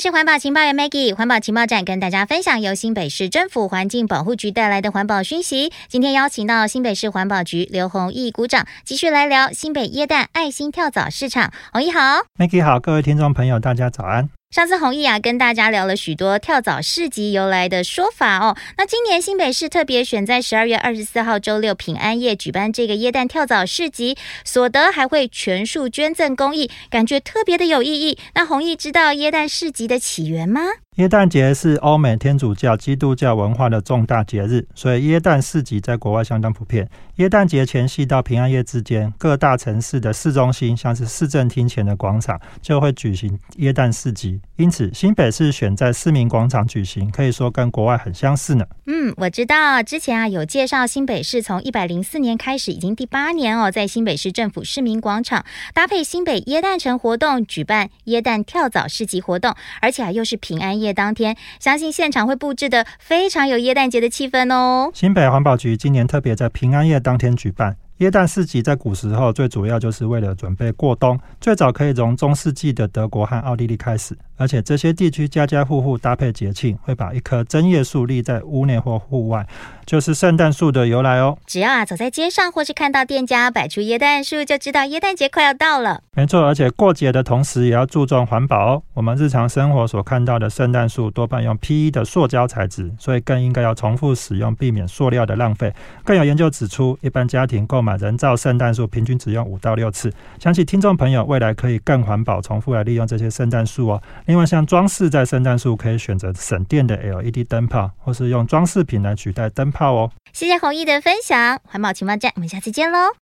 是环保情报员 Maggie， 环保情报站跟大家分享由新北市政府环境保护局带来的环保讯息。今天邀请到新北市环保局刘弘毅股长，继续来聊新北耶诞爱心跳蚤市场。弘毅好。 Maggie 好，各位听众朋友大家早安。 上次弘毅跟大家聊了许多跳蚤市集由来的说法哦。那今年新北市特别选在12月24号周六平安夜举办这个耶诞跳蚤市集，所得还会全数捐赠公益，感觉特别的有意义。那弘毅知道耶诞市集的起源吗？ 耶诞节是欧美天主教、基督教文化的重大节日，所以耶诞市集在国外相当普遍。耶诞节前夕到平安夜之间，各大城市的市中心，像是市政厅前的广场，就会举行耶诞市集。因此，新北市选在市民广场举行，可以说跟国外很相似呢。 我知道之前有介绍新北市从104年开始，已经第8年哦，在新北市政府市民广场搭配新北耶诞城活动举办耶诞跳蚤市集活动，而且又是平安夜当天，相信现场会布置的非常有耶诞节的气氛哦。 新北环保局今年特别在平安夜当天举办耶诞市集，在古时候最主要就是为了准备过冬，最早可以从中世纪的德国和奥地利开始，而且这些地区家家户户搭配节庆，会把一棵针叶树立在屋内或户外，就是圣诞树的由来哦。 只要走在街上或是看到店家摆出耶诞树，就知道耶诞节快要到了。 没错，而且过节的同时也要注重环保哦。我们日常生活所看到的圣诞树多半用 PE 的塑胶材质，所以更应该要重复使用，避免塑料的浪费。更有研究指出，一般家庭购买人造圣诞树平均只用5到6次，相信听众朋友未来可以更环保，重复来利用这些圣诞树哦。另外像装饰在圣诞树，可以选择省电的 LED 灯泡，或是用装饰品来取代灯泡哦。 谢谢弘毅的分享，环保情报站，我们下次见喽。